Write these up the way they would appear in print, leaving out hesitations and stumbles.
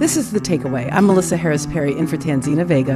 This is The Takeaway. I'm Melissa Harris Perry in for Tanzina Vega.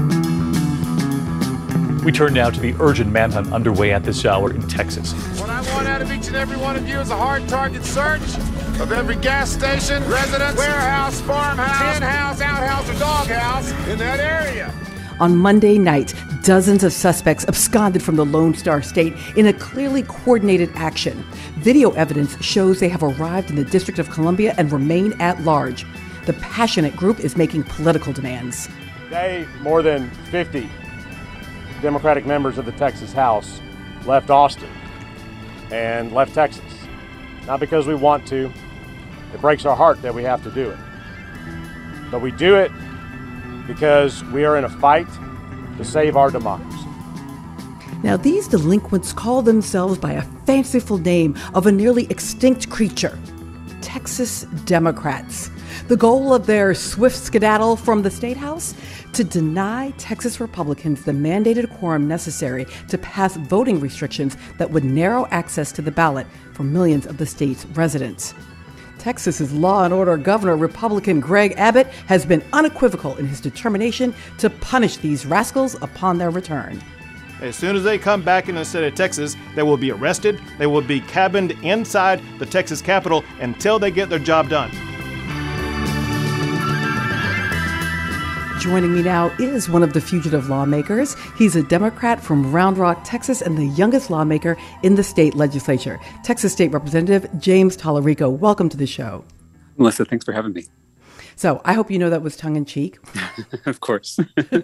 We turn now to the urgent manhunt underway at this hour in Texas. What I want out of each and every one of you is a hard target search of every gas station, residence, warehouse, farmhouse, hen house, outhouse, or doghouse in that area. On Monday night, dozens of suspects absconded from the Lone Star State in a clearly coordinated action. Video evidence shows they have arrived in the District of Columbia and remain at large. The passionate group is making political demands. Today, more than 50 Democratic members of the Texas House left Austin and left Texas. Not because we want to. It breaks our heart that we have to do it. But we do it because we are in a fight to save our democracy. Now, these delinquents call themselves by a fanciful name of a nearly extinct creature, Texas Democrats. The goal of their swift skedaddle from the State House? To deny Texas Republicans the mandated quorum necessary to pass voting restrictions that would narrow access to the ballot for millions of the state's residents. Texas's law and order governor, Republican Greg Abbott, has been unequivocal in his determination to punish these rascals upon their return. As soon as they come back in the state of Texas, they will be arrested. They will be cabined inside the Texas Capitol until they get their job done. Joining me now is one of the fugitive lawmakers. He's a Democrat from Round Rock, Texas, and the youngest lawmaker in the state legislature, Texas State Representative James Talarico. Welcome to the show. Melissa, thanks for having me. So I hope you know that was tongue-in-cheek. Of course.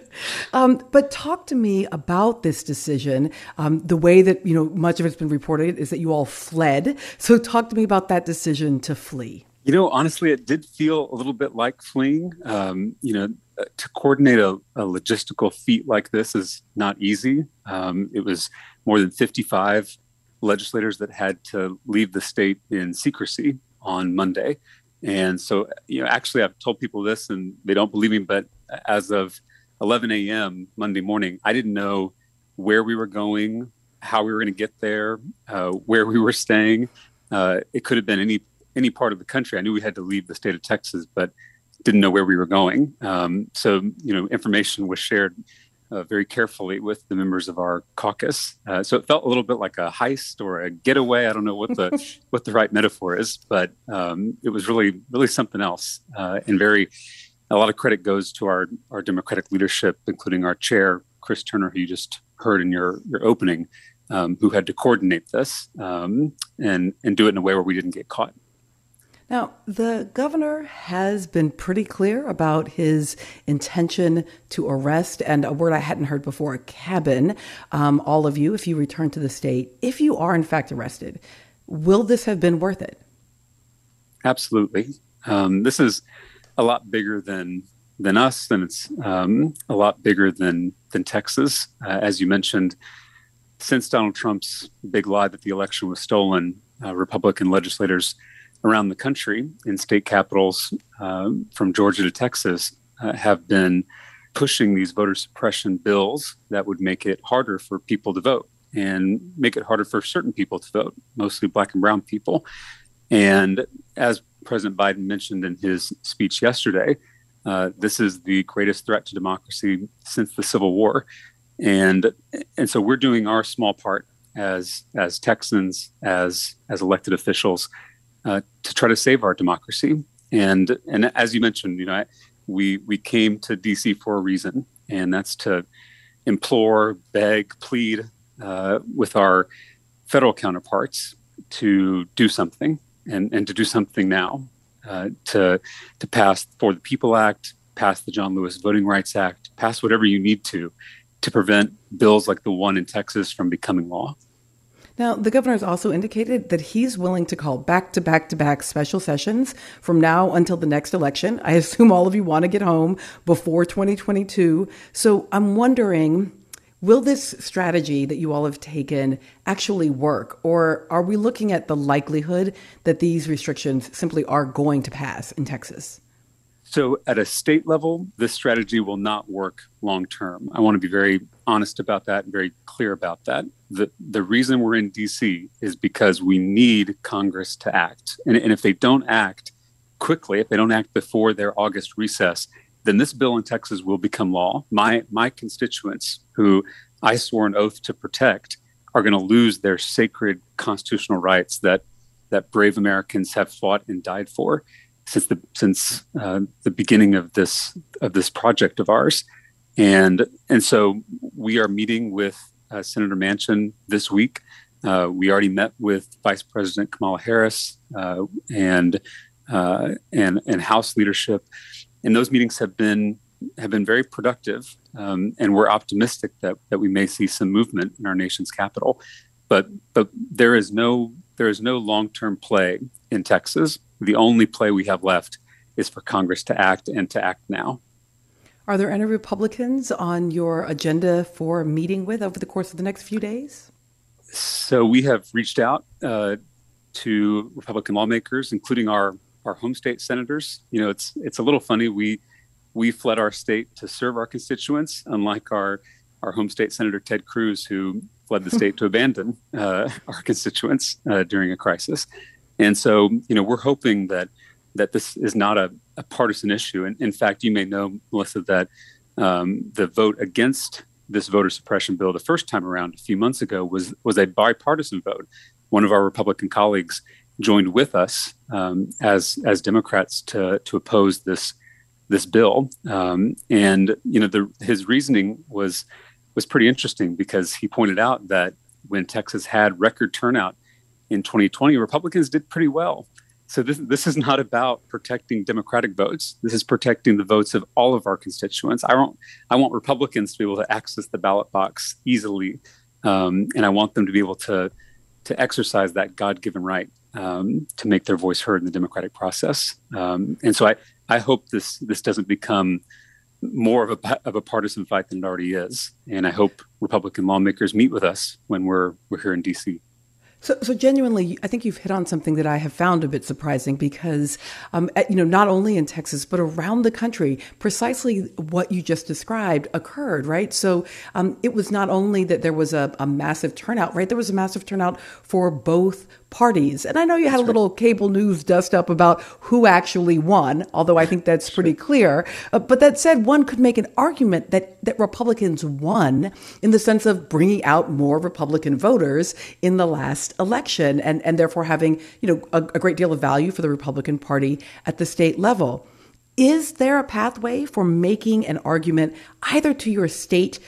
But talk to me about this decision. The way that, much of it's been reported is that you all fled. So talk to me about that decision to flee. Honestly, it did feel a little bit like fleeing. To coordinate a logistical feat like this is not easy. It was more than 55 legislators that had to leave the state in secrecy on Monday. And so, actually, I've told people this and they don't believe me, but as of 11 a.m. Monday morning, I didn't know where we were going, how we were going to get there, where we were staying. It could have been any part of the country. I knew we had to leave the state of Texas, but didn't know where we were going. So information was shared very carefully with the members of our caucus. So it felt a little bit like a heist or a getaway. I don't know what the right metaphor is, but it was really, really something else. And a lot of credit goes to our Democratic leadership, including our chair, Chris Turner, who you just heard in your opening, who had to coordinate this and do it in a way where we didn't get caught. Now, the governor has been pretty clear about his intention to arrest, and a word I hadn't heard before, cabin, all of you if you return to the state. If you are in fact arrested, will this have been worth it? Absolutely. This is a lot bigger than us, and it's a lot bigger than Texas. As you mentioned, since Donald Trump's big lie that the election was stolen, Republican legislators around the country in state capitals from Georgia to Texas have been pushing these voter suppression bills that would make it harder for people to vote and make it harder for certain people to vote, mostly Black and brown people. And as President Biden mentioned in his speech yesterday, this is the greatest threat to democracy since the Civil War. And so we're doing our small part as Texans, as elected officials, to try to save our democracy. And as you mentioned, we came to DC for a reason, and that's to implore, beg, plead with our federal counterparts to do something and to do something now, to pass the For the People Act, pass the John Lewis Voting Rights Act, pass whatever you need to prevent bills like the one in Texas from becoming law. Now, the governor has also indicated that he's willing to call back-to-back-to-back special sessions from now until the next election. I assume all of you want to get home before 2022. So I'm wondering, will this strategy that you all have taken actually work? Or are we looking at the likelihood that these restrictions simply are going to pass in Texas? So at a state level, this strategy will not work long term. I want to be very honest about that and very clear about that. The reason we're in DC is because we need Congress to act. And if they don't act, quickly, if they don't act before their August recess, then this bill in Texas will become law. My constituents, who I swore an oath to protect, are going to lose their sacred constitutional rights that brave Americans have fought and died for since the beginning of this project of ours. And so we are meeting with Senator Manchin this week. We already met with Vice President Kamala Harris and House leadership, and those meetings have been very productive. And we're optimistic that we may see some movement in our nation's capital. But there is no long-term play in Texas. The only play we have left is for Congress to act, and to act now. Are there any Republicans on your agenda for meeting with over the course of the next few days? So we have reached out to Republican lawmakers, including our home state senators. You know, it's a little funny. We fled our state to serve our constituents, unlike our home state Senator Ted Cruz, who fled the state to abandon our constituents during a crisis. And so, you know, we're hoping that this is not a partisan issue. And in fact, you may know, Melissa, that the vote against this voter suppression bill the first time around a few months ago was a bipartisan vote. One of our Republican colleagues joined with us as Democrats to oppose this bill. And you know, his reasoning was pretty interesting, because he pointed out that when Texas had record turnout in 2020, Republicans did pretty well. So this is not about protecting Democratic votes. This is protecting the votes of all of our constituents. I want Republicans to be able to access the ballot box easily, and I want them to be able to exercise that God-given right to make their voice heard in the democratic process. And so I hope this doesn't become more of a partisan fight than it already is. And I hope Republican lawmakers meet with us when we're here in D.C. So genuinely, I think you've hit on something that I have found a bit surprising, because, not only in Texas, but around the country, precisely what you just described occurred, right? So it was not only that there was a massive turnout, right? There was a massive turnout for both parties. And I know you had a little cable news dust up about who actually won, although I think that's pretty clear. But that said, one could make an argument that Republicans won in the sense of bringing out more Republican voters in the last election, and therefore having, a great deal of value for the Republican Party at the state level. Is there a pathway for making an argument either to your state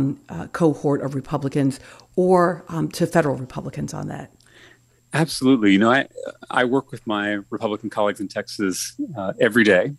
cohort of Republicans or to federal Republicans on that? Absolutely. I work with my Republican colleagues in Texas every day,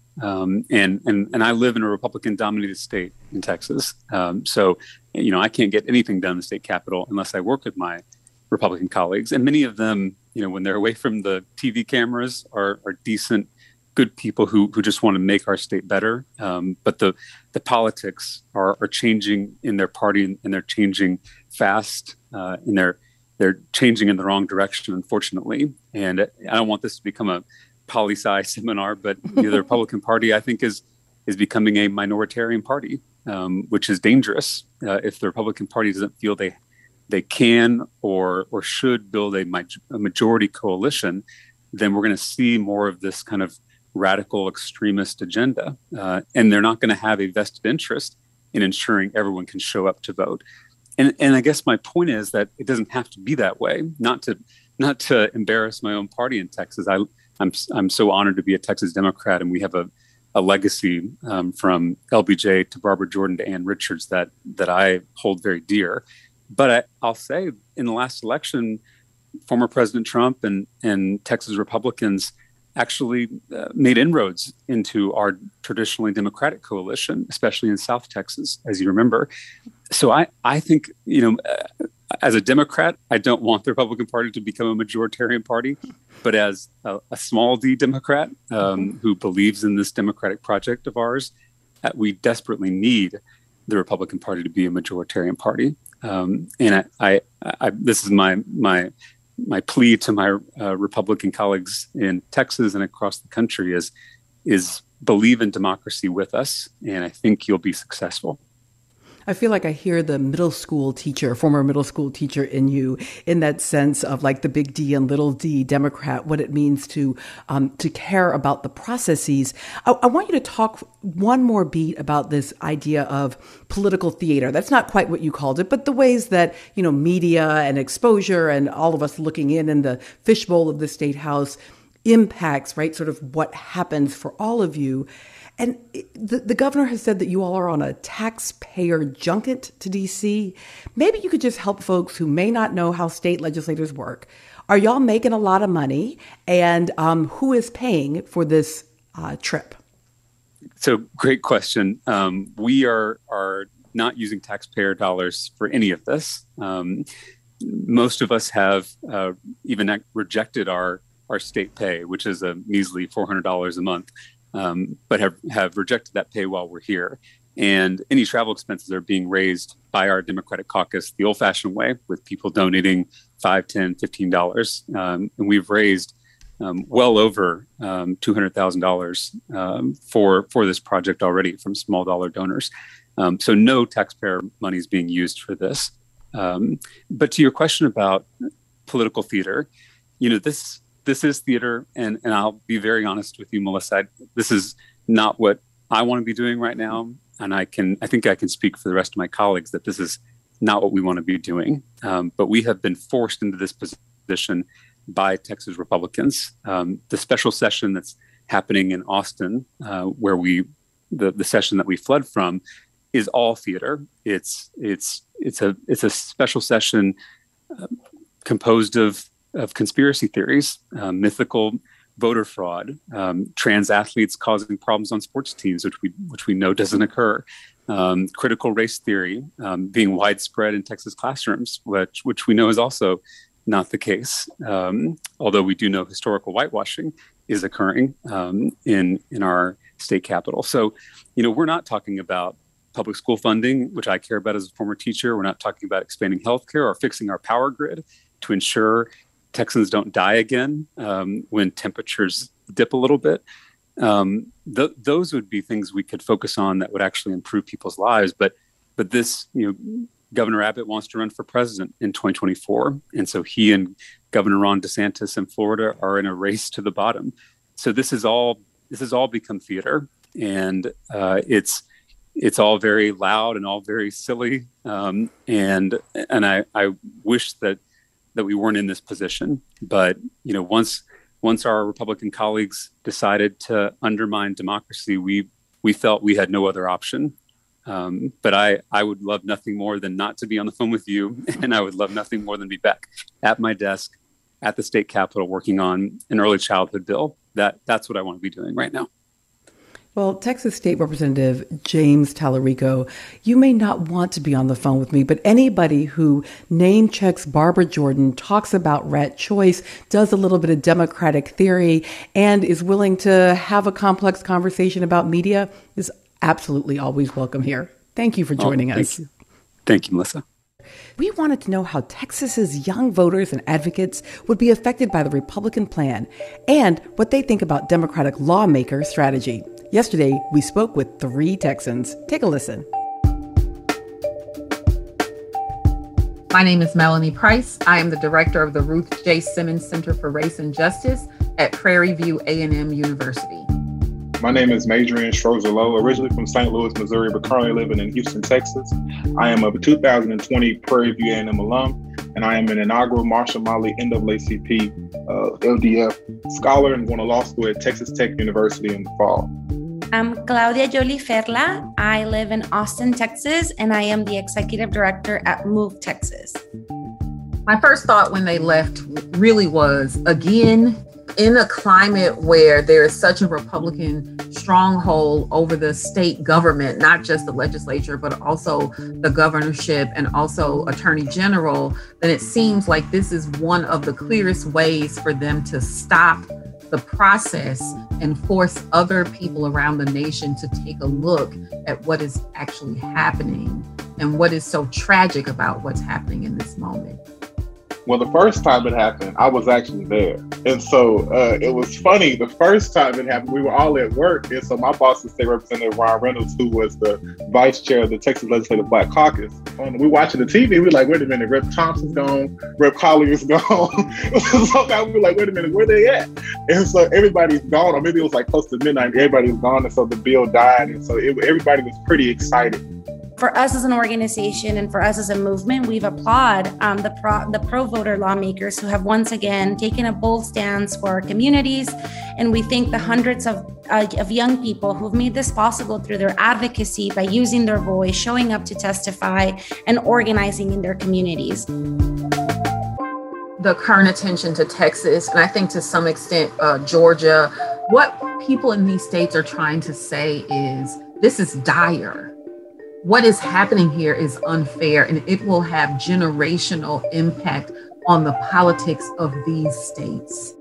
and I live in a Republican-dominated state in Texas. So I can't get anything done in the state capitol unless I work with my Republican colleagues. And many of them, when they're away from the TV cameras, are decent, good people who just want to make our state better. But the politics are changing in their party, and they're changing fast, and they're changing in the wrong direction, unfortunately. And I don't want this to become a poli-sci seminar, but the Republican Party, I think, is becoming a minoritarian party, which is dangerous. If the Republican Party doesn't feel they can or should build a majority coalition, then we're going to see more of this kind of radical extremist agenda. And they're not going to have a vested interest in ensuring everyone can show up to vote. And I guess my point is that it doesn't have to be that way. Not to embarrass my own party in Texas. I'm so honored to be a Texas Democrat, and we have a legacy from LBJ to Barbara Jordan to Ann Richards that I hold very dear. But I'll say, in the last election, former President Trump and Texas Republicans actually made inroads into our traditionally Democratic coalition, especially in South Texas, as you remember. So I think, as a Democrat, I don't want the Republican Party to become a majoritarian party, but as a small d Democrat who believes in this democratic project of ours, we desperately need the Republican Party to be a majoritarian party. And I this is my plea to my Republican colleagues in Texas and across the country is believe in democracy with us, and I think you'll be successful. I feel like I hear the former middle school teacher in you, in that sense of like the big D and little d Democrat, what it means to care about the processes. I want you to talk one more beat about this idea of political theater. That's not quite what you called it, but the ways that, media and exposure and all of us looking in the fishbowl of the State House impacts, right, sort of what happens for all of you. And the governor has said that you all are on a taxpayer junket to D.C. Maybe you could just help folks who may not know how state legislators work. Are y'all making a lot of money? And who is paying for this trip? So great question. We are not using taxpayer dollars for any of this. Most of us have even rejected our state pay, which is a measly $400 a month. But have rejected that pay while we're here. And any travel expenses are being raised by our Democratic caucus the old-fashioned way, with people donating $5, $10, $15. And we've raised well over $200,000 for this project already from small dollar donors. So no taxpayer money is being used for this. But to your question about political theater, this is theater, and I'll be very honest with you, Melissa. This is not what I want to be doing right now, and I think I can speak for the rest of my colleagues that this is not what we want to be doing. But we have been forced into this position by Texas Republicans. The special session that's happening in Austin, where the session that we fled from, is all theater. It's a special session composed of conspiracy theories, mythical voter fraud, trans athletes causing problems on sports teams, which we know doesn't occur, critical race theory being widespread in Texas classrooms, which we know is also not the case. Although we do know historical whitewashing is occurring in our state capital. So, we're not talking about public school funding, which I care about as a former teacher. We're not talking about expanding healthcare or fixing our power grid to ensure Texans don't die again when temperatures dip a little bit. Those would be things we could focus on that would actually improve people's lives. But this, Governor Abbott wants to run for president in 2024. And so he and Governor Ron DeSantis in Florida are in a race to the bottom. So this has all become theater, and it's all very loud and all very silly. And I wish that we weren't in this position. But, once our Republican colleagues decided to undermine democracy, we felt we had no other option. But I would love nothing more than not to be on the phone with you. And I would love nothing more than be back at my desk at the state capitol working on an early childhood bill. That's what I want to be doing right now. Well, Texas State Representative James Talarico, you may not want to be on the phone with me, but anybody who name checks Barbara Jordan, talks about rat choice, does a little bit of Democratic theory, and is willing to have a complex conversation about media is absolutely always welcome here. Thank you for joining us. Thank you, Melissa. We wanted to know how Texas's young voters and advocates would be affected by the Republican plan and what they think about Democratic lawmaker strategy. Yesterday, we spoke with 3 Texans. Take a listen. My name is Melanie Price. I am the director of the Ruth J. Simmons Center for Race and Justice at Prairie View A&M University. My name is Madrian Strozolo, originally from St. Louis, Missouri, but currently living in Houston, Texas. I am a 2020 Prairie View A&M alum, and I am an inaugural Marshall Motley NAACP LDF scholar and going to law school at Texas Tech University in the fall. I'm Claudia Jolie Ferla. I live in Austin, Texas, and I am the executive director at Move Texas. My first thought when they left really was, again, in a climate where there is such a Republican stronghold over the state government, not just the legislature, but also the governorship and also attorney general, then it seems like this is one of the clearest ways for them to stop the process and force other people around the nation to take a look at what is actually happening and what is so tragic about what's happening in this moment. Well, the first time it happened, I was actually there. And so it was funny. The first time it happened, we were all at work. And so my boss was State Representative Ron Reynolds, who was the vice chair of the Texas Legislative Black Caucus. And we watching the TV, we were like, wait a minute, Rep. Thompson's gone, Rep. Collier's gone. Sometimes we were like, wait a minute, where they at? And so everybody's gone, or maybe it was like close to midnight, everybody was gone. And so the bill died. And so everybody was pretty excited. For us as an organization and for us as a movement, we've applauded the pro-voter lawmakers who have once again taken a bold stance for our communities. And we thank the hundreds of young people who've made this possible through their advocacy by using their voice, showing up to testify, and organizing in their communities. The current attention to Texas, and I think to some extent Georgia, what people in these states are trying to say is this is dire. What is happening here is unfair, and it will have generational impact on the politics of these states.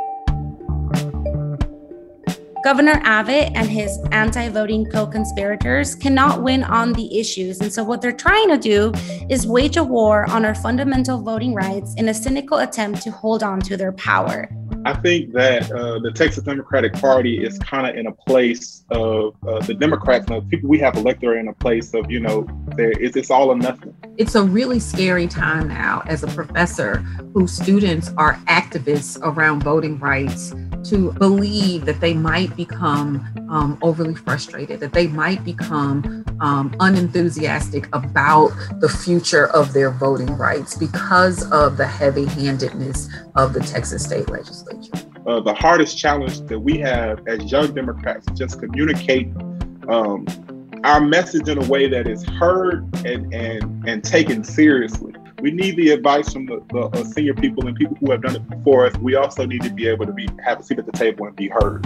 Governor Abbott and his anti-voting co-conspirators cannot win on the issues. And so what they're trying to do is wage a war on our fundamental voting rights in a cynical attempt to hold on to their power. I think that the Texas Democratic Party is kind of in a place of the Democrats and the people we have elected are in a place of, it's all or nothing. It's a really scary time now as a professor whose students are activists around voting rights to believe that they might become overly frustrated, that they might become unenthusiastic about the future of their voting rights because of the heavy-handedness of the Texas state legislature. The hardest challenge that we have as young Democrats is just communicate our message in a way that is heard and taken seriously. We need the advice from the senior people and people who have done it before us. We also need to be able to have a seat at the table and be heard.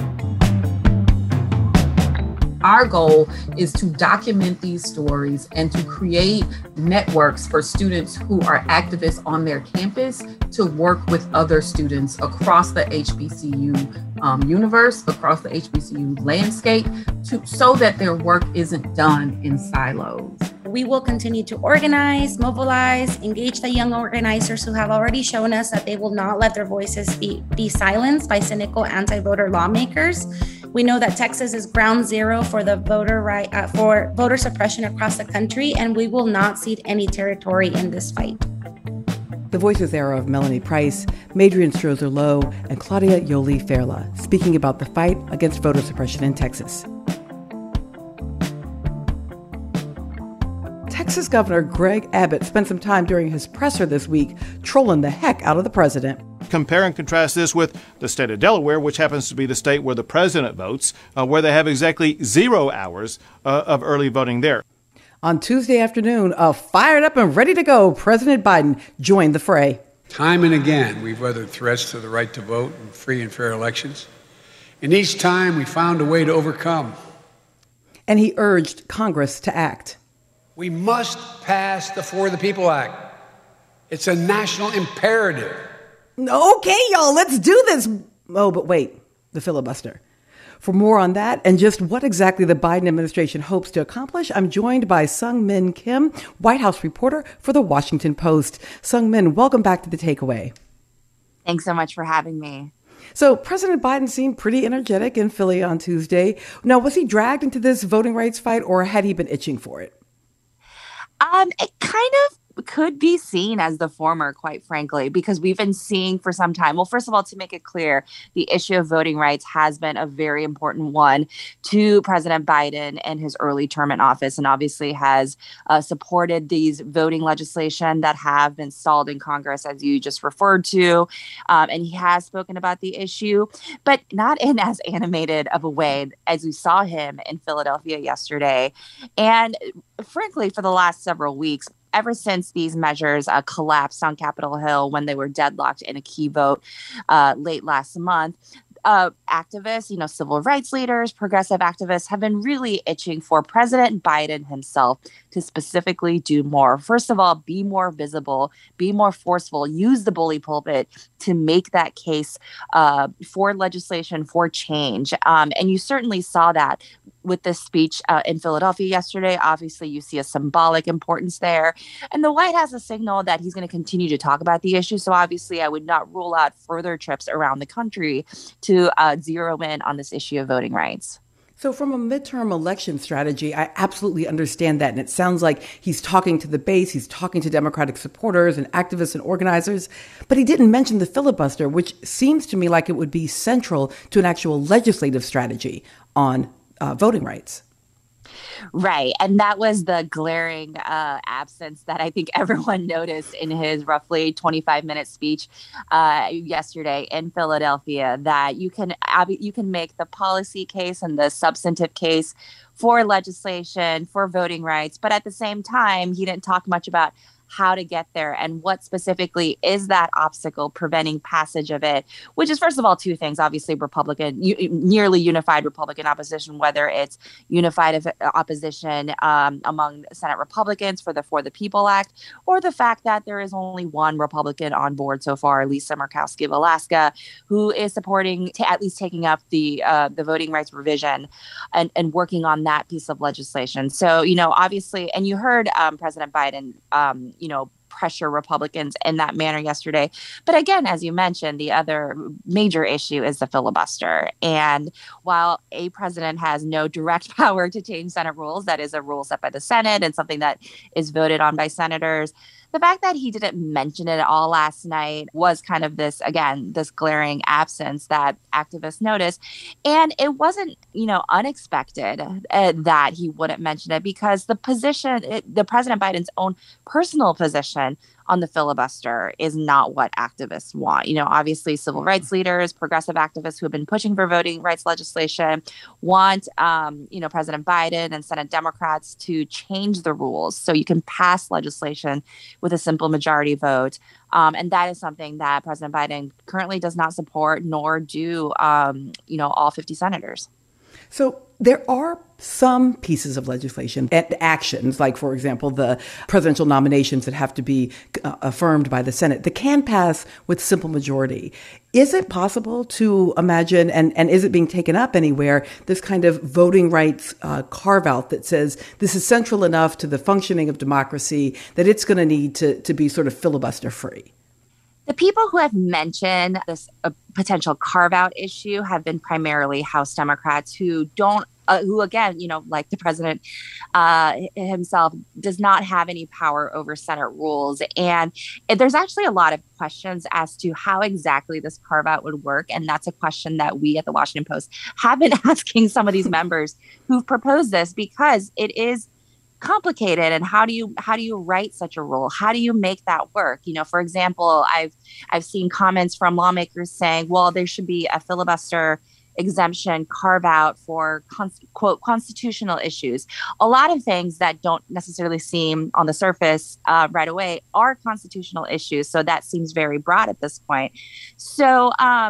Our goal is to document these stories and to create networks for students who are activists on their campus to work with other students across the HBCU universe, across the HBCU landscape, so that their work isn't done in silos. We will continue to organize, mobilize, engage the young organizers who have already shown us that they will not let their voices be silenced by cynical anti-voter lawmakers. We know that Texas is ground zero for the for voter suppression across the country, and we will not cede any territory in this fight. The voices there of Melanie Price, Madrian Strozer-Lowe, and Claudia Yoli-Ferla, speaking about the fight against voter suppression in Texas. Texas Governor Greg Abbott spent some time during his presser this week trolling the heck out of the president. Compare and contrast this with the state of Delaware, which happens to be the state where the president votes, where they have exactly 0 hours of early voting there. On Tuesday afternoon, fired up and ready to go, President Biden joined the fray. Time and again, we've weathered threats to the right to vote in free and fair elections. And each time we found a way to overcome. And he urged Congress to act. We must pass the For the People Act. It's a national imperative. Okay, y'all, let's do this. Oh, but wait, the filibuster. For more on that and just what exactly the Biden administration hopes to accomplish, I'm joined by Sung-Min Kim, White House reporter for The Washington Post. Sung-Min, welcome back to The Takeaway. Thanks so much for having me. So President Biden seemed pretty energetic in Philly on Tuesday. Now, was he dragged into this voting rights fight or had he been itching for it? It kind of could be seen as the former, quite frankly, because we've been seeing for some time. Well, first of all, to make it clear, the issue of voting rights has been a very important one to President Biden in his early term in office, and obviously has supported these voting legislation that have been stalled in Congress, as you just referred to. And he has spoken about the issue, but not in as animated of a way as we saw him in Philadelphia yesterday. And frankly, for the last several weeks, ever since these measures collapsed on Capitol Hill when they were deadlocked in a key vote late last month, activists, civil rights leaders, progressive activists have been really itching for President Biden himself to specifically do more. First of all, be more visible, be more forceful, use the bully pulpit to make that case for legislation, for change. And you certainly saw that with this speech in Philadelphia yesterday. Obviously, you see a symbolic importance there. And the White House has signaled that he's going to continue to talk about the issue. So obviously, I would not rule out further trips around the country to zero in on this issue of voting rights. So from a midterm election strategy, I absolutely understand that. And it sounds like he's talking to the base, he's talking to Democratic supporters and activists and organizers. But he didn't mention the filibuster, which seems to me like it would be central to an actual legislative strategy on voting rights. Right. And that was the glaring absence that I think everyone noticed in his roughly 25-minute speech yesterday in Philadelphia, that you can make the policy case and the substantive case for legislation, for voting rights. But at the same time, he didn't talk much about how to get there and what specifically is that obstacle preventing passage of it, which is, first of all, two things. Obviously, nearly unified Republican opposition, whether it's unified opposition among Senate Republicans for the For the People Act, or the fact that there is only one Republican on board so far, Lisa Murkowski of Alaska, who is supporting at least taking up the voting rights revision and working on that piece of legislation. So, obviously, and you heard President Biden, pressure Republicans in that manner yesterday. But again, as you mentioned, the other major issue is the filibuster. And while a president has no direct power to change Senate rules, that is a rule set by the Senate and something that is voted on by senators, the fact that he didn't mention it at all last night was kind of this glaring absence that activists noticed. And it wasn't, unexpected that he wouldn't mention it, because the President Biden's own personal position on the filibuster is not what activists want. Obviously, civil rights leaders, progressive activists who have been pushing for voting rights legislation want, President Biden and Senate Democrats to change the rules so you can pass legislation with a simple majority vote. And that is something that President Biden currently does not support, nor do, all 50 senators. So there are some pieces of legislation and actions, like, for example, the presidential nominations that have to be affirmed by the Senate, that can pass with simple majority. Is it possible to imagine, and is it being taken up anywhere, this kind of voting rights carve-out that says this is central enough to the functioning of democracy that it's going to need to be sort of filibuster-free? The people who have mentioned this potential carve-out issue have been primarily House Democrats who again, like the president himself, does not have any power over Senate rules. And there's actually a lot of questions as to how exactly this carve-out would work. And that's a question that we at the Washington Post have been asking some of these members who've proposed this, because it is complicated. And how do you write such a rule? How do you make that work? For example, I've seen comments from lawmakers saying, well, there should be a filibuster exemption carve out for quote constitutional issues. A lot of things that don't necessarily seem on the surface right away are constitutional issues. So that seems very broad at this point. So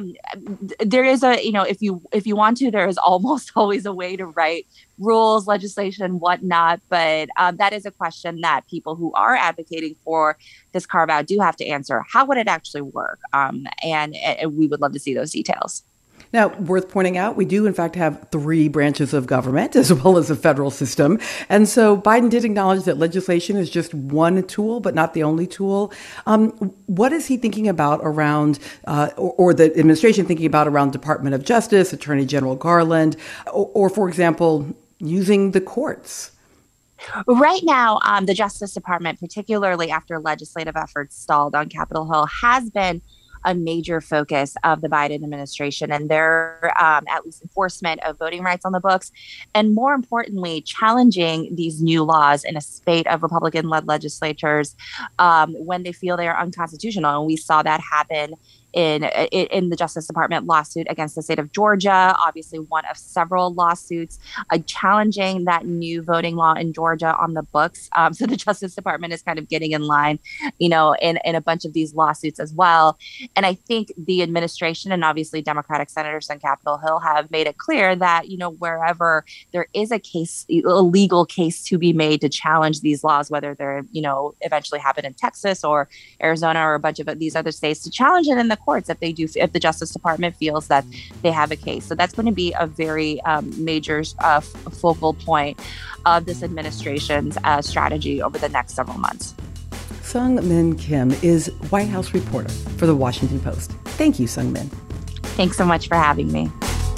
there is if you want to, there is almost always a way to write rules, legislation, whatnot. But that is a question that people who are advocating for this carve out do have to answer. How would it actually work? And we would love to see those details. Now, worth pointing out, we do, in fact, have 3 branches of government as well as a federal system. And so Biden did acknowledge that legislation is just one tool, but not the only tool. What is he thinking about around, or the administration thinking about around Department of Justice, Attorney General Garland, or for example, using the courts? Right now, the Justice Department, particularly after legislative efforts stalled on Capitol Hill, has been a major focus of the Biden administration and their at least enforcement of voting rights on the books. And more importantly, challenging these new laws in a spate of Republican-led legislatures when they feel they are unconstitutional. And we saw that happen in the Justice Department lawsuit against the state of Georgia, obviously one of several lawsuits challenging that new voting law in Georgia on the books. So the Justice Department is kind of getting in line, in a bunch of these lawsuits as well. And I think the administration and obviously Democratic senators on Capitol Hill have made it clear that, wherever there is a legal case to be made to challenge these laws, whether they're, eventually happen in Texas or Arizona or a bunch of these other states, to challenge it in the courts if the Justice Department feels that they have a case. So that's going to be a very major focal point of this administration's strategy over the next several months. Seung-Min Kim is White House reporter for The Washington Post. Thank you, Seung-Min. Thanks so much for having me.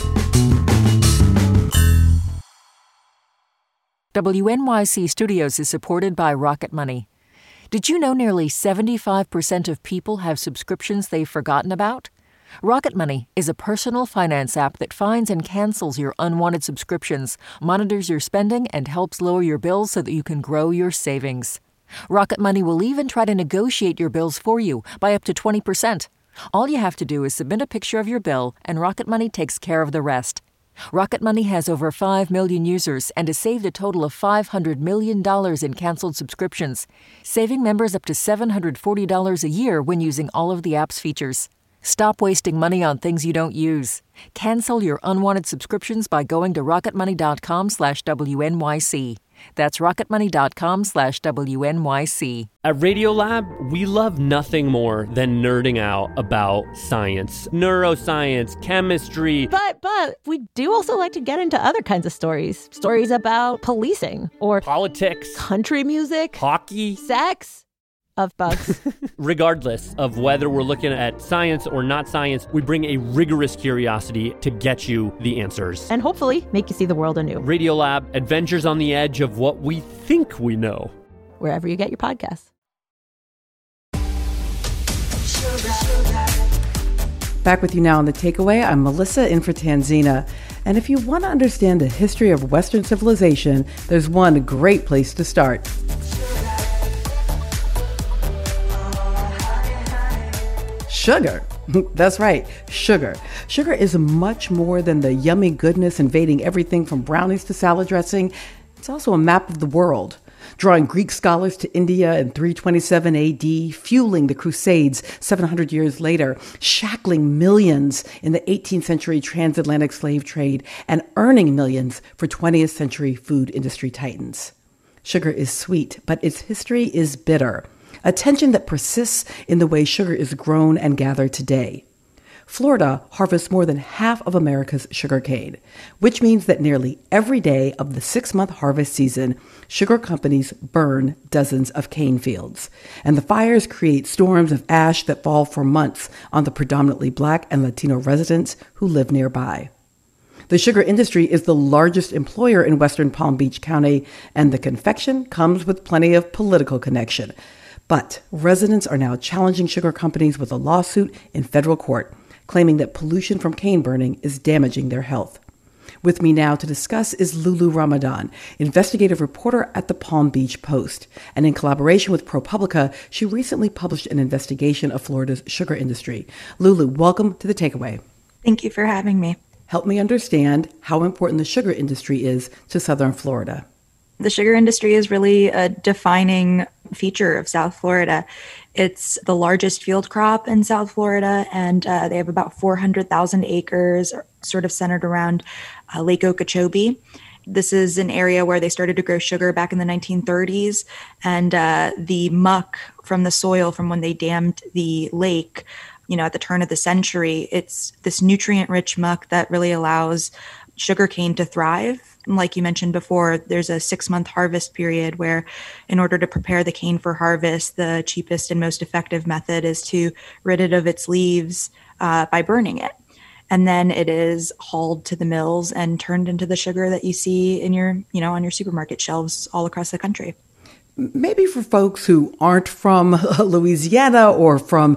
WNYC Studios is supported by Rocket Money. Did you know nearly 75% of people have subscriptions they've forgotten about? Rocket Money is a personal finance app that finds and cancels your unwanted subscriptions, monitors your spending, and helps lower your bills so that you can grow your savings. Rocket Money will even try to negotiate your bills for you by up to 20%. All you have to do is submit a picture of your bill, and Rocket Money takes care of the rest. Rocket Money has over 5 million users and has saved a total of $500 million in canceled subscriptions, saving members up to $740 a year when using all of the app's features. Stop wasting money on things you don't use. Cancel your unwanted subscriptions by going to rocketmoney.com/WNYC. That's rocketmoney.com/WNYC. At Radiolab, we love nothing more than nerding out about science, neuroscience, chemistry. But we do also like to get into other kinds of stories. Stories about policing or politics, country music, hockey, sex. Of bugs. Regardless of whether we're looking at science or not science, we bring a rigorous curiosity to get you the answers. And hopefully make you see the world anew. Radiolab, adventures on the edge of what we think we know. Wherever you get your podcasts. Back with you now on The Takeaway. I'm Melissa in for Tanzina. And if you want to understand the history of Western civilization, there's one great place to start. Sugar. That's right, sugar. Sugar is much more than the yummy goodness invading everything from brownies to salad dressing. It's also a map of the world, drawing Greek scholars to India in 327 AD, fueling the Crusades 700 years later, shackling millions in the 18th century transatlantic slave trade, and earning millions for 20th century food industry titans. Sugar is sweet, but its history is bitter. A tension that persists in the way sugar is grown and gathered today. Florida harvests more than half of America's sugar cane, which means that nearly every day of the 6-month harvest season, sugar companies burn dozens of cane fields. And the fires create storms of ash that fall for months on the predominantly Black and Latino residents who live nearby. The sugar industry is the largest employer in Western Palm Beach County, and the confection comes with plenty of political connection. But residents are now challenging sugar companies with a lawsuit in federal court, claiming that pollution from cane burning is damaging their health. With me now to discuss is Lulu Ramadan, investigative reporter at the Palm Beach Post. And in collaboration with ProPublica, she recently published an investigation of Florida's sugar industry. Lulu, welcome to The Takeaway. Thank you for having me. Help me understand how important the sugar industry is to Southern Florida. The sugar industry is really a defining feature of South Florida. It's the largest field crop in South Florida, and they have about 400,000 acres sort of centered around Lake Okeechobee. This is an area where they started to grow sugar back in the 1930s, and the muck from the soil from when they dammed the lake, at the turn of the century, it's this nutrient-rich muck that really allows sugarcane to thrive. Like you mentioned before, there's a 6-month harvest period where in order to prepare the cane for harvest, the cheapest and most effective method is to rid it of its leaves by burning it. And then it is hauled to the mills and turned into the sugar that you see in your, on your supermarket shelves all across the country. Maybe for folks who aren't from Louisiana or from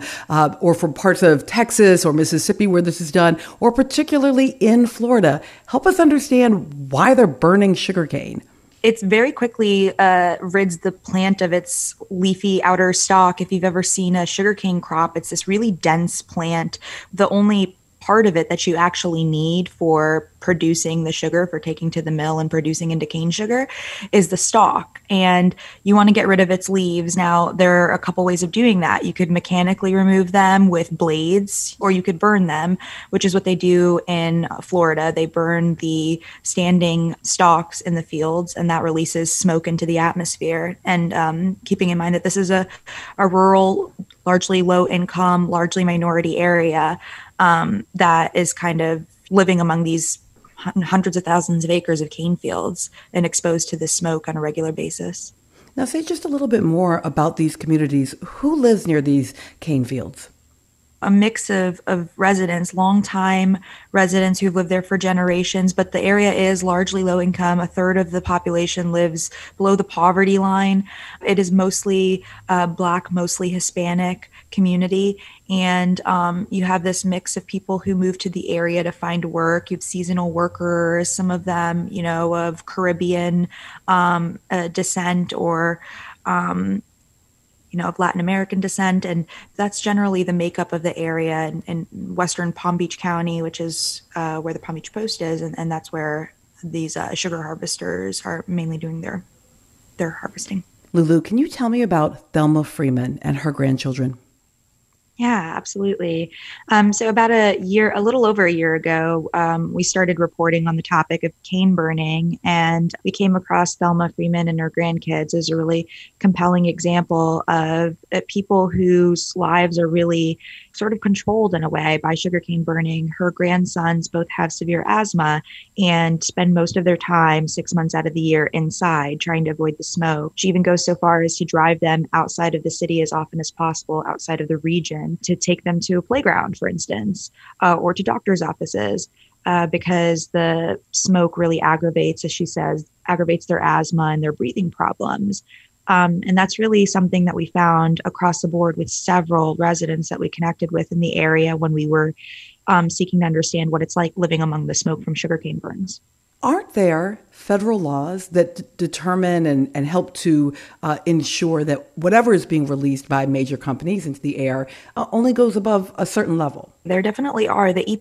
parts of Texas or Mississippi where this is done, or particularly in Florida, help us understand why they're burning sugarcane. It's very quickly rids the plant of its leafy outer stalk. If you've ever seen a sugarcane crop, it's this really dense plant. The only part of it that you actually need for producing the sugar, for taking to the mill and producing into cane sugar, is the stalk. And you want to get rid of its leaves. Now, there are a couple ways of doing that. You could mechanically remove them with blades, or you could burn them, which is what they do in Florida. They burn the standing stalks in the fields, and that releases smoke into the atmosphere. And keeping in mind that this is a rural, largely low income, largely minority area that is kind of living among these hundreds of thousands of acres of cane fields and exposed to this smoke on a regular basis. Now, say just a little bit more about these communities. Who lives near these cane fields? A mix of residents, longtime residents who've lived there for generations, but the area is largely low income. A third of the population lives below the poverty line. It is mostly Black, mostly Hispanic community. And you have this mix of people who move to the area to find work. You have seasonal workers, some of them, of Caribbean descent or of Latin American descent. And that's generally the makeup of the area in western Palm Beach County, which is where the Palm Beach Post is. And that's where these sugar harvesters are mainly doing their harvesting. Lulu, can you tell me about Thelma Freeman and her grandchildren? Yeah, absolutely. So about a little over a year ago, we started reporting on the topic of cane burning, and we came across Thelma Freeman and her grandkids as a really compelling example of people whose lives are really sort of controlled in a way by sugarcane burning. Her grandsons both have severe asthma and spend most of their time 6 months out of the year inside trying to avoid the smoke. She even goes so far as to drive them outside of the city as often as possible, outside of the region, to take them to a playground, for instance, or to doctor's offices, because the smoke really aggravates, as she says, their asthma and their breathing problems. And that's really something that we found across the board with several residents that we connected with in the area when we were seeking to understand what it's like living among the smoke from sugarcane burns. Aren't there federal laws that determine and help to ensure that whatever is being released by major companies into the air only goes above a certain level? There definitely are. The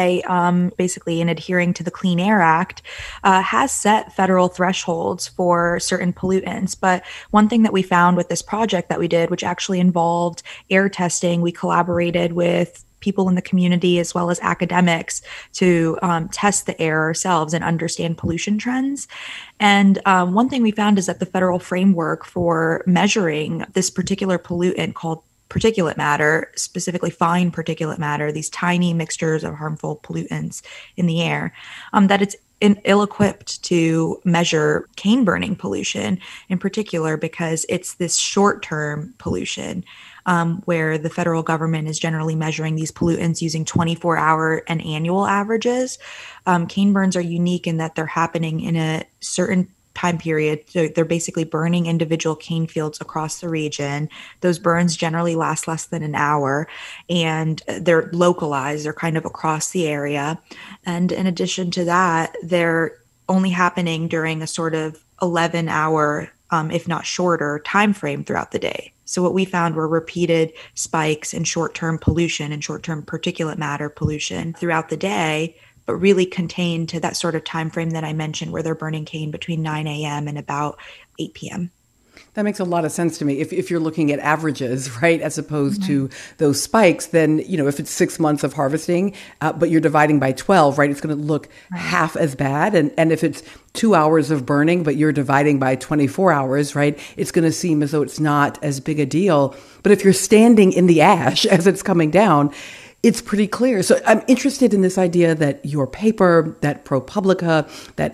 EPA, basically in adhering to the Clean Air Act, has set federal thresholds for certain pollutants. But one thing that we found with this project that we did, which actually involved air testing, we collaborated with people in the community as well as academics to test the air ourselves and understand pollution trends. And one thing we found is that the federal framework for measuring this particular pollutant called particulate matter, specifically fine particulate matter, these tiny mixtures of harmful pollutants in the air, that it's ill-equipped to measure cane burning pollution in particular, because it's this short-term pollution where the federal government is generally measuring these pollutants using 24-hour and annual averages. Cane burns are unique in that they're happening in a certain time period. So they're basically burning individual cane fields across the region. Those burns generally last less than an hour, and they're localized. They're kind of across the area. And in addition to that, they're only happening during a sort of 11-hour, if not shorter, time frame throughout the day. So what we found were repeated spikes in short-term pollution and short-term particulate matter pollution throughout the day, but really contained to that sort of time frame that I mentioned, where they're burning cane between 9 a.m. and about 8 p.m. That makes a lot of sense to me. If you're looking at averages, right, as opposed to those spikes, then, if it's 6 months of harvesting, but you're dividing by 12, right, it's going to look half as bad. And if it's 2 hours of burning, but you're dividing by 24 hours, right, it's going to seem as though it's not as big a deal. But if you're standing in the ash as it's coming down, it's pretty clear. So I'm interested in this idea that your paper, that ProPublica,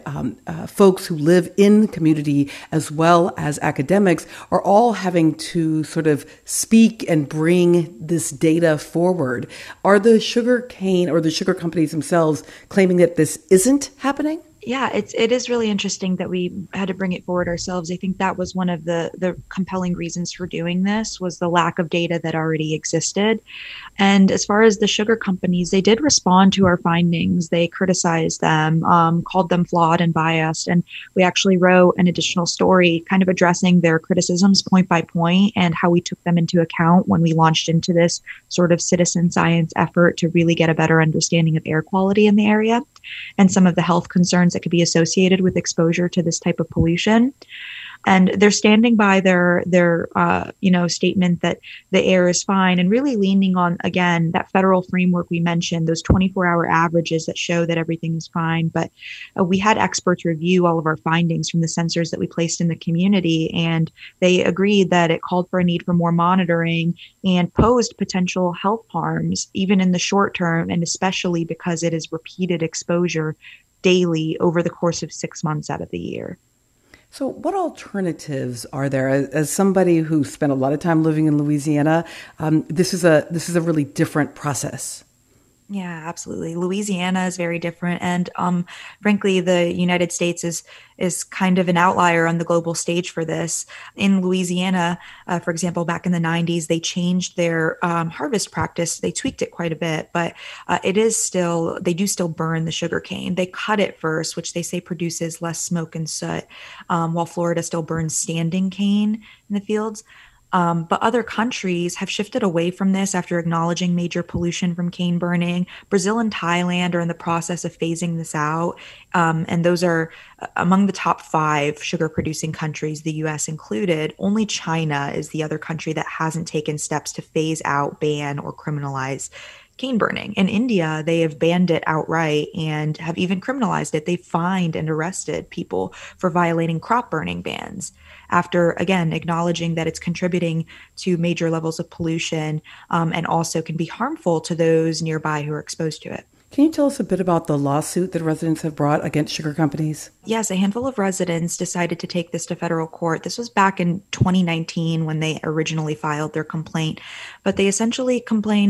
that folks who live in the community as well as academics are all having to sort of speak and bring this data forward. Are the sugar cane or the sugar companies themselves claiming that this isn't happening? Yeah, it is really interesting that we had to bring it forward ourselves. I think that was one of the compelling reasons for doing this, was the lack of data that already existed. And as far as the sugar companies, they did respond to our findings. They criticized them, called them flawed and biased. And we actually wrote an additional story kind of addressing their criticisms point by point and how we took them into account when we launched into this sort of citizen science effort to really get a better understanding of air quality in the area and some of the health concerns that could be associated with exposure to this type of pollution. And they're standing by their statement that the air is fine, and really leaning on, again, that federal framework we mentioned, those 24-hour averages that show that everything is fine. But we had experts review all of our findings from the sensors that we placed in the community, and they agreed that it called for a need for more monitoring and posed potential health harms, even in the short term, and especially because it is repeated exposure daily over the course of 6 months out of the year. So what alternatives are there? As somebody who spent a lot of time living in Louisiana, this is a really different process. Yeah, absolutely. Louisiana is very different. And frankly, the United States is kind of an outlier on the global stage for this. In Louisiana, for example, back in the 90s, they changed their harvest practice. They tweaked it quite a bit, but they do still burn the sugarcane. They cut it first, which they say produces less smoke and soot, while Florida still burns standing cane in the fields. But other countries have shifted away from this after acknowledging major pollution from cane burning. Brazil and Thailand are in the process of phasing this out. And those are among the top 5 sugar producing countries, the US included. Only China is the other country that hasn't taken steps to phase out, ban, or criminalize cane burning. In India, they have banned it outright and have even criminalized it. They've fined and arrested people for violating crop burning bans after, again, acknowledging that it's contributing to major levels of pollution and also can be harmful to those nearby who are exposed to it. Can you tell us a bit about the lawsuit that residents have brought against sugar companies? Yes, a handful of residents decided to take this to federal court. This was back in 2019 when they originally filed their complaint. But they essentially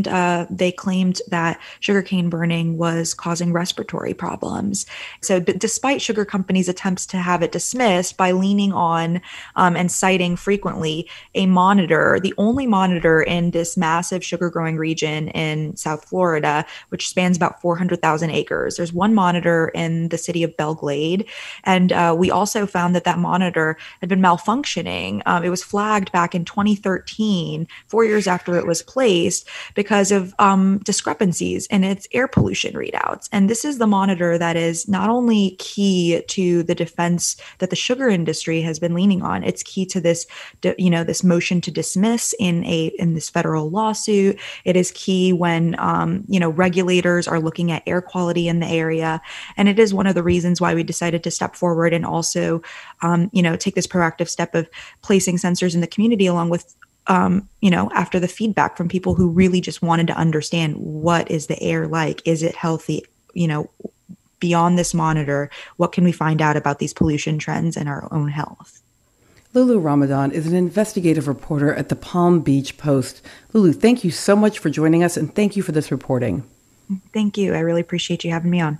they claimed that sugarcane burning was causing respiratory problems. So despite sugar companies' attempts to have it dismissed by leaning on and citing frequently a monitor, the only monitor in this massive sugar growing region in South Florida, which spans about 400,000 acres. There's one monitor in the city of Belle Glade. And we also found that monitor had been malfunctioning. It was flagged back in 2013, 4 years after it was placed, because of discrepancies in its air pollution readouts. And this is the monitor that is not only key to the defense that the sugar industry has been leaning on, it's key to this, this motion to dismiss in this federal lawsuit. It is key when, regulators are looking at air quality in the area. And it is one of the reasons why we decided to step forward and also, take this proactive step of placing sensors in the community along with, after the feedback from people who really just wanted to understand, what is the air like? Is it healthy? Beyond this monitor, what can we find out about these pollution trends and our own health? Lulu Ramadan is an investigative reporter at the Palm Beach Post. Lulu, thank you so much for joining us, and thank you for this reporting. Thank you. I really appreciate you having me on.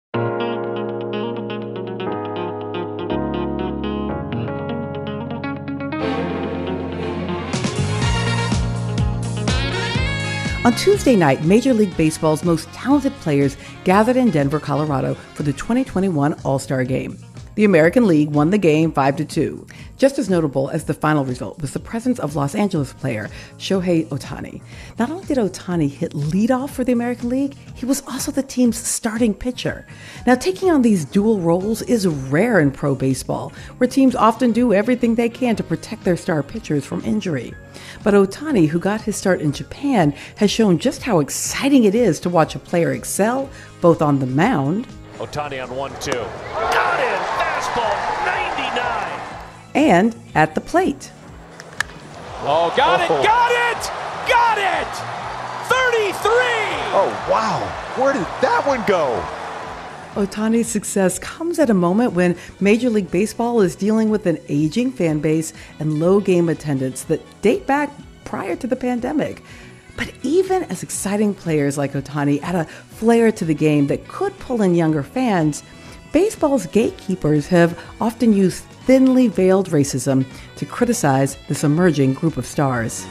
On Tuesday night, Major League Baseball's most talented players gathered in Denver, Colorado for the 2021 All-Star Game. The American League won the game 5-2. Just as notable as the final result was the presence of Los Angeles player Shohei Ohtani. Not only did Ohtani hit leadoff for the American League, he was also the team's starting pitcher. Now, taking on these dual roles is rare in pro baseball, where teams often do everything they can to protect their star pitchers from injury. But Ohtani, who got his start in Japan, has shown just how exciting it is to watch a player excel, both on the mound. Ohtani on 1-2. Got it! Fastball, 99! And at the plate. Oh, got it! Got it! 33! Oh, wow. Where did that one go? Ohtani's success comes at a moment when Major League Baseball is dealing with an aging fan base and low game attendance that date back prior to the pandemic. But even as exciting players like Ohtani add a flair to the game that could pull in younger fans, baseball's gatekeepers have often used thinly veiled racism to criticize this emerging group of stars.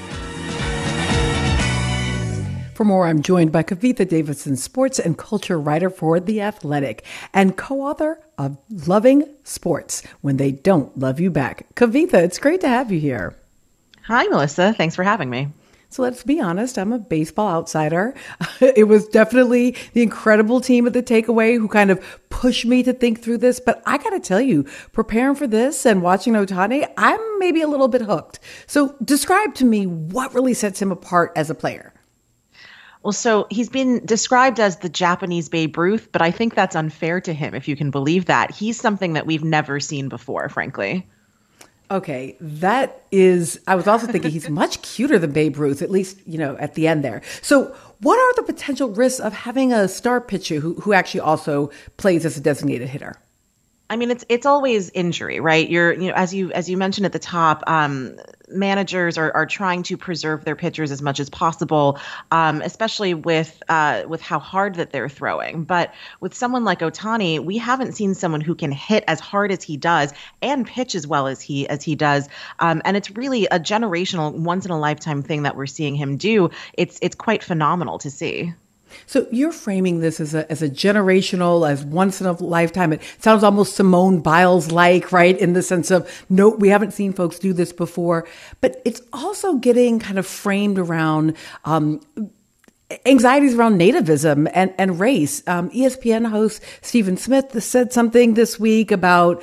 For more, I'm joined by Kavitha Davidson, sports and culture writer for The Athletic and co-author of Loving Sports When They Don't Love You Back. Kavitha, it's great to have you here. Hi, Melissa. Thanks for having me. So let's be honest, I'm a baseball outsider. It was definitely the incredible team at the Takeaway who kind of pushed me to think through this. But I got to tell you, preparing for this and watching Ohtani, I'm maybe a little bit hooked. So describe to me what really sets him apart as a player. Well, so he's been described as the Japanese Babe Ruth, but I think that's unfair to him, if you can believe that. He's something that we've never seen before, frankly. Okay, that is, I was also thinking he's much cuter than Babe Ruth, at least, at the end there. So what are the potential risks of having a star pitcher who actually also plays as a designated hitter? I mean, it's always injury, right? As you mentioned at the top, managers are trying to preserve their pitchers as much as possible, especially with how hard that they're throwing. But with someone like Ohtani, we haven't seen someone who can hit as hard as he does and pitch as well as he does. And it's really a generational, once in a lifetime thing that we're seeing him do. It's quite phenomenal to see. So you're framing this as a generational, as once in a lifetime. It sounds almost Simone Biles-like, right? In the sense of, no, we haven't seen folks do this before. But it's also getting kind of framed around anxieties around nativism and race. ESPN host Stephen Smith said something this week about,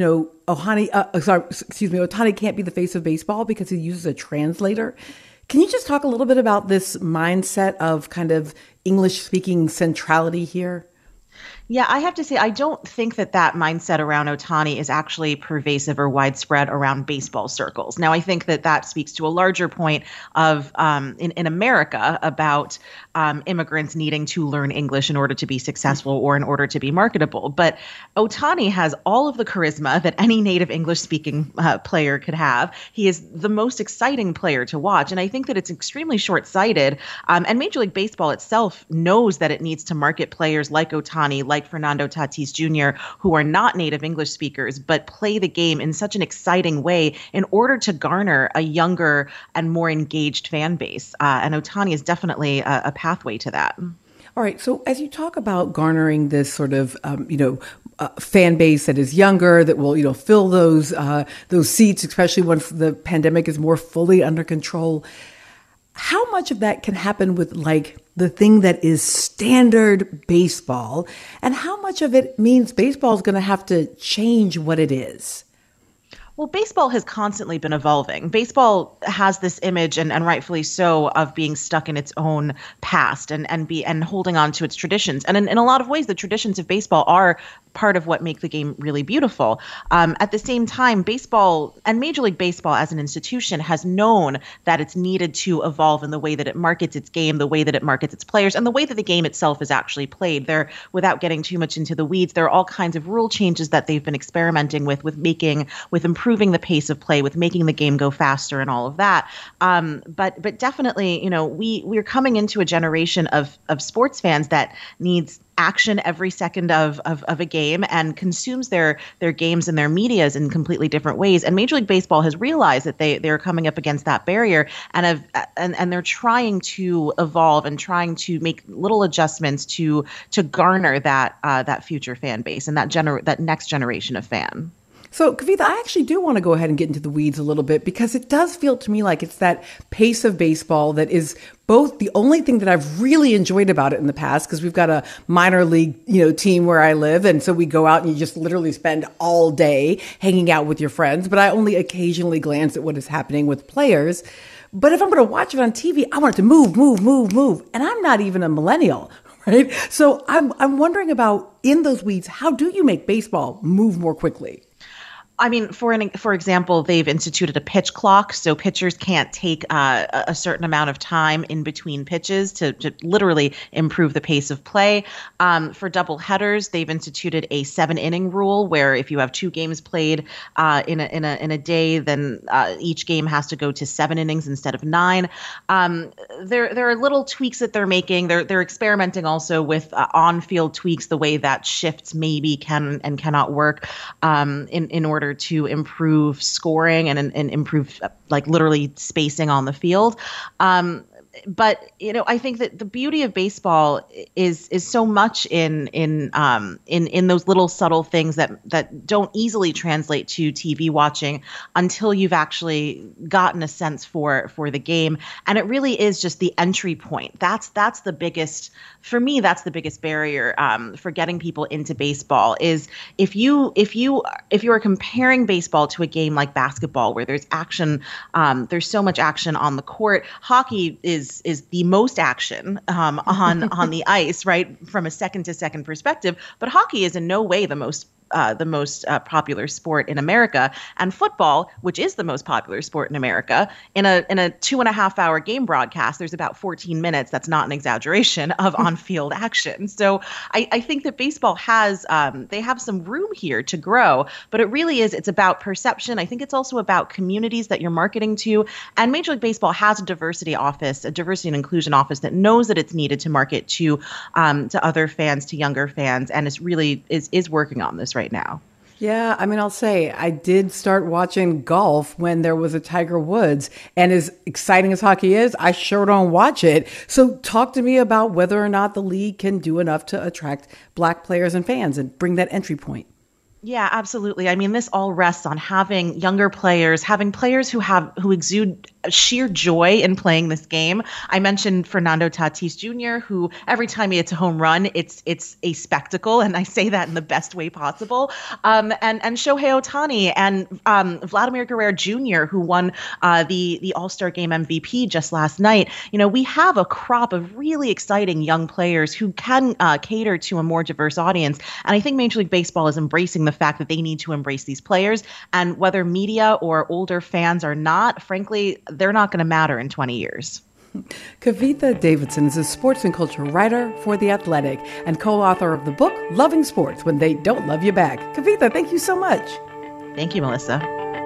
Ohtani can't be the face of baseball because he uses a translator. Can you just talk a little bit about this mindset of kind of English-speaking centrality here? Yeah, I have to say, I don't think that mindset around Ohtani is actually pervasive or widespread around baseball circles. Now, I think that speaks to a larger point of in America about immigrants needing to learn English in order to be successful or in order to be marketable. But Ohtani has all of the charisma that any native English-speaking player could have. He is the most exciting player to watch, and I think that it's extremely short-sighted. And Major League Baseball itself knows that it needs to market players like Ohtani, like Fernando Tatis Jr., who are not native English speakers, but play the game in such an exciting way in order to garner a younger and more engaged fan base. And Ohtani is definitely a pathway to that. All right. So as you talk about garnering this sort of, fan base that is younger, that will, fill those seats, especially once the pandemic is more fully under control, how much of that can happen with the thing that is standard baseball, and how much of it means baseball is going to have to change what it is? Well, baseball has constantly been evolving. Baseball has this image, and rightfully so, of being stuck in its own past and holding on to its traditions. And in a lot of ways, the traditions of baseball are part of what make the game really beautiful. At the same time, baseball and Major League Baseball as an institution has known that it's needed to evolve in the way that it markets its game, the way that it markets its players, and the way that the game itself is actually played. Without getting too much into the weeds, there are all kinds of rule changes that they've been experimenting with improving the pace of play, with making the game go faster and all of that. But definitely, we're coming into a generation of sports fans that needs action every second of a game and consumes their games and their medias in completely different ways. And Major League Baseball has realized that they're coming up against that barrier and they're trying to evolve and trying to make little adjustments to garner that future fan base and that next generation of fan. So, Kavitha, I actually do want to go ahead and get into the weeds a little bit, because it does feel to me like it's that pace of baseball that is both the only thing that I've really enjoyed about it in the past, because we've got a minor league, team where I live. And so we go out and you just literally spend all day hanging out with your friends. But I only occasionally glance at what is happening with players. But if I'm going to watch it on TV, I want it to move. And I'm not even a millennial, right? So I'm wondering about, in those weeds, how do you make baseball move more quickly? I mean, for example, they've instituted a pitch clock, so pitchers can't take a certain amount of time in between pitches to literally improve the pace of play. For double headers, they've instituted a 7-inning rule, where if you have 2 games played in a day, then each game has to go to 7 innings instead of 9. There are little tweaks that they're making. They're experimenting also with on-field tweaks, the way that shifts maybe can and cannot work in order to improve scoring and improve literally spacing on the field. But I think that the beauty of baseball is so much in those little subtle things that don't easily translate to TV watching until you've actually gotten a sense for the game. And it really is just the entry point. That's the biggest, for me, that's the biggest barrier for getting people into baseball is if you are comparing baseball to a game like basketball where there's action, there's so much action on the court. Hockey is the most action on the ice, right, from a second to second perspective. But hockey is in no way the most popular sport in America, and football, which is the most popular sport in America, in a 2.5 hour game broadcast, there's about 14 minutes. That's not an exaggeration of on-field action. So I think that baseball has they have some room here to grow, but it really is. It's about perception. I think it's also about communities that you're marketing to, and Major League Baseball has a diversity office, a diversity and inclusion office that knows that it's needed to market to other fans, to younger fans, and is really is working on this right now. Yeah, I mean, I'll say I did start watching golf when there was a Tiger Woods, and as exciting as hockey is, I sure don't watch it. So talk to me about whether or not the league can do enough to attract Black players and fans and bring that entry point. Yeah, absolutely. I mean, this all rests on having younger players, having players who exude sheer joy in playing this game. I mentioned Fernando Tatis Jr., who every time he hits a home run, it's a spectacle, and I say that in the best way possible. And Shohei Ohtani and Vladimir Guerrero Jr., who won the All-Star Game MVP just last night. We have a crop of really exciting young players who can cater to a more diverse audience, and I think Major League Baseball is embracing the fact that they need to embrace these players, and whether media or older fans are not, frankly, they're not going to matter in 20 years. Kavitha Davidson is a sports and culture writer for The Athletic and co-author of the book Loving Sports When They Don't Love You Back. Kavitha, thank you so much. Thank you, Melissa.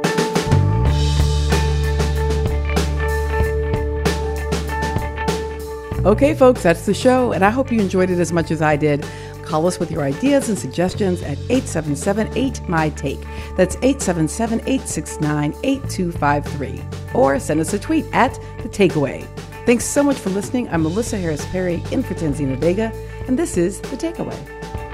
Okay, folks, that's the show, and I hope you enjoyed it as much as I did. Call us with your ideas and suggestions at 877-8-MY-TAKE. That's 877-869-8253. Or send us a tweet at The Takeaway. Thanks so much for listening. I'm Melissa Harris Perry in for Tanzina Vega, and this is The Takeaway.